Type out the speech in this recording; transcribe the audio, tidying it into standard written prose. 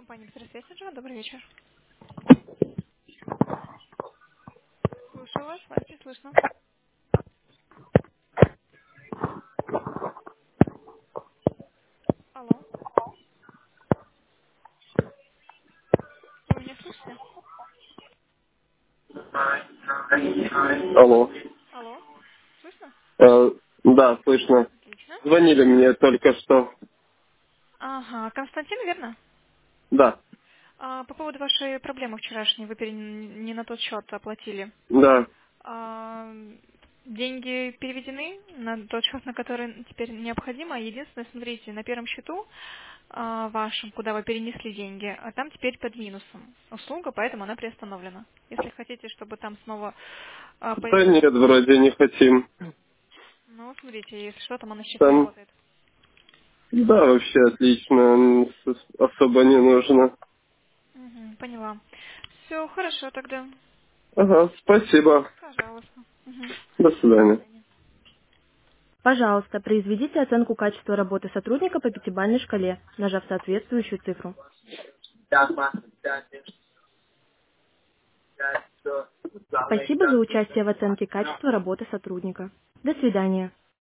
Компания Петросвет, добрый вечер. Слушаю вас не слышно. Алло, вы меня слышите? Алло. Алло, слышно? Да, слышно. Отлично. Звонили мне только что. Ага, Константин, верно? Да, По поводу вашей проблемы вчерашней, вы не на тот счет оплатили. да. А, деньги переведены на тот счет, на который теперь необходимо. Единственное, смотрите, на первом счету вашем, куда вы перенесли деньги, а там теперь под минусом услуга, поэтому она приостановлена. Если хотите, чтобы там снова Да нет, вроде не хотим. ну, смотрите, если что, там она счету Там, работает. да, вообще отлично. Особо не нужно. Мгм, поняла. Все, хорошо тогда. Ага, спасибо. Пожалуйста. Мгм. До До свидания. свидания. Пожалуйста, произведите оценку качества работы сотрудника по пятибалльной шкале, нажав соответствующую цифру. Спасибо за участие в оценке качества работы сотрудника. До свидания.